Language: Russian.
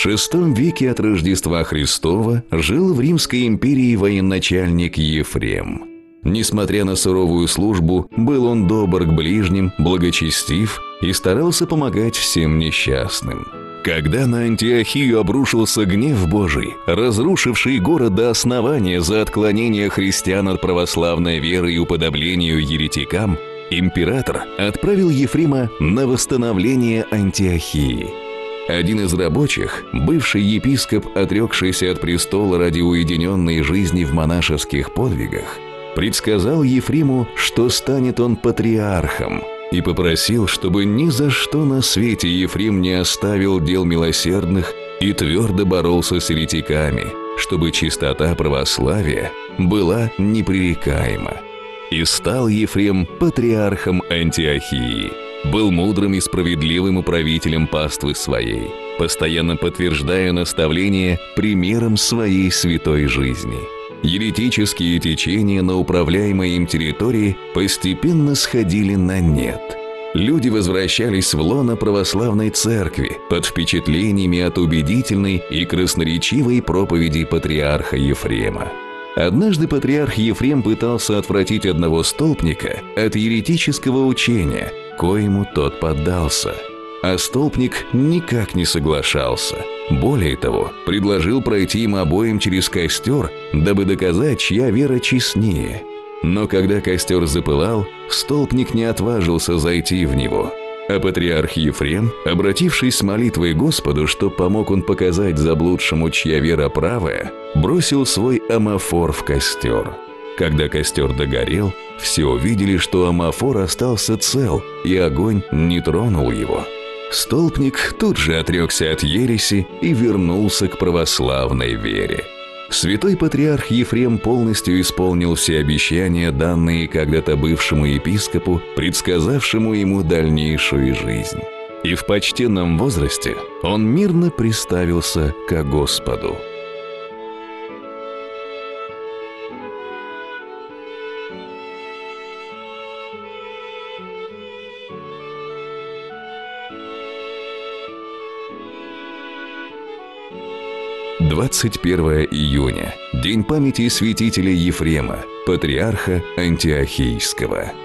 В VI веке от Рождества Христова жил в Римской империи военачальник Ефрем. Несмотря на суровую службу, был он добр к ближним, благочестив и старался помогать всем несчастным. Когда на Антиохию обрушился гнев Божий, разрушивший город до основания за отклонение христиан от православной веры и уподоблению еретикам, император отправил Ефрема на восстановление Антиохии. Один из рабочих, бывший епископ, отрекшийся от престола ради уединенной жизни в монашеских подвигах, предсказал Ефрему, что станет он патриархом, и попросил, чтобы ни за что на свете Ефрем не оставил дел милосердных и твердо боролся с еретиками, чтобы чистота православия была непререкаема. И стал Ефрем патриархом Антиохии. Был мудрым и справедливым управителем паствы своей, постоянно подтверждая наставления примером своей святой жизни. Еретические течения на управляемой им территории постепенно сходили на нет. Люди возвращались в лоно православной церкви под впечатлениями от убедительной и красноречивой проповеди патриарха Ефрема. Однажды патриарх Ефрем пытался отвратить одного столпника от еретического учения, коему тот поддался. А столпник никак не соглашался. Более того, предложил пройти им обоим через костер, дабы доказать, чья вера честнее. Но когда костер запылал, столпник не отважился зайти в него. А патриарх Ефрем, обратившись с молитвой Господу, что помог он показать заблудшему, чья вера правая, бросил свой амафор в костер. Когда костер догорел, все увидели, что амафор остался цел, и огонь не тронул его. Столпник тут же отрекся от ереси и вернулся к православной вере. Святой патриарх Ефрем полностью исполнил все обещания, данные когда-то бывшему епископу, предсказавшему ему дальнейшую жизнь. И в почтенном возрасте он мирно приставился ко Господу. – 21 июня. День памяти святителя Ефрема, патриарха Антиохийского.